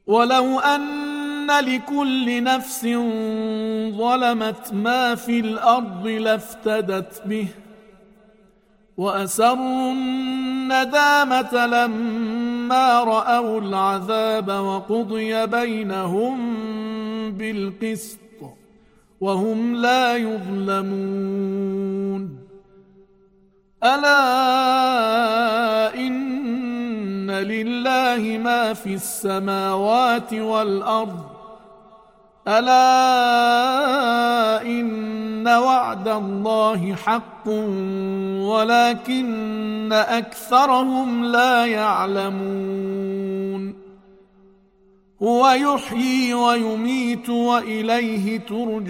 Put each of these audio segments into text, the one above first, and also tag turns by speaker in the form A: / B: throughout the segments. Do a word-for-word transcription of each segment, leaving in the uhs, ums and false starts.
A: ولو أن لكل نفس ظلمت ما في الأرض لافتدت به وأسروا الندامة لما رأوا العذاب وقضي بينهم بالقسط وهم لا يظلمون. ألا إن لله ما في السماوات والأرض ألا إن وعد الله حق ولكن أكثرهم لا يعلمون. هو يحيي ويميت وإليه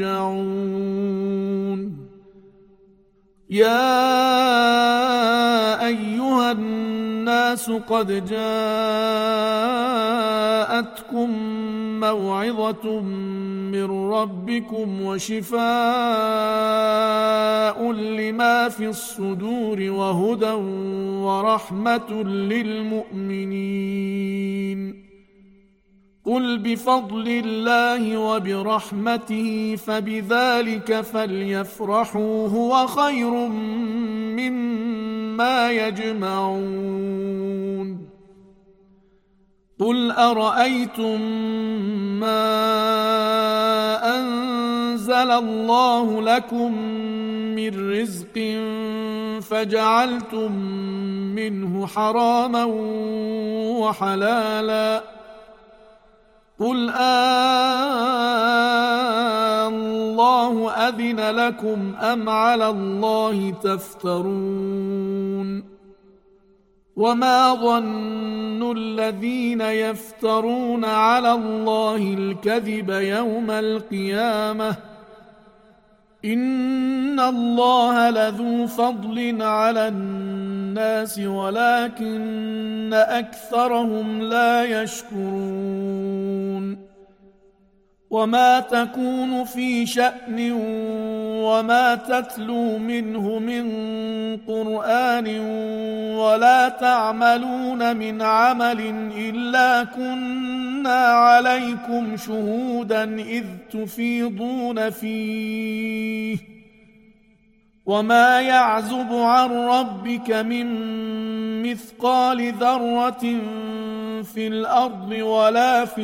A: ترجعون. يا أيها الناس قد جاءتكم موعظة من ربكم وشفاء لما في الصدور وهدى ورحمة للمؤمنين. قل بفضل الله وبرحمته فبذلك فليفرحوا هو خير مما يجمعون. قل أرأيتم ما أنزل الله لكم من رزق فجعلتم منه حراما وحلالا قل آه الله أذن لكم أم على الله تفترون. وما ظن الذين يفترون على الله الكذب يوم القيامة إن الله لذو فضل على الناس ولكن أكثرهم لا يشكرون. وما تكون في شأن وما تتلو منه من قرآن ولا تعملون من عمل إلا كنا عليكم شهودا إذ تفيضون فيه وما يعزب عن ربك من مثقال ذرة في الأرض ولا في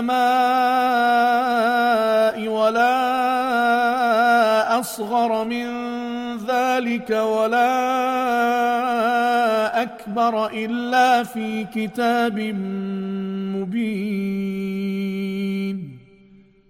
A: السماء ولا أصغر من ذلك ولا أكبر إلا في كتاب مبين.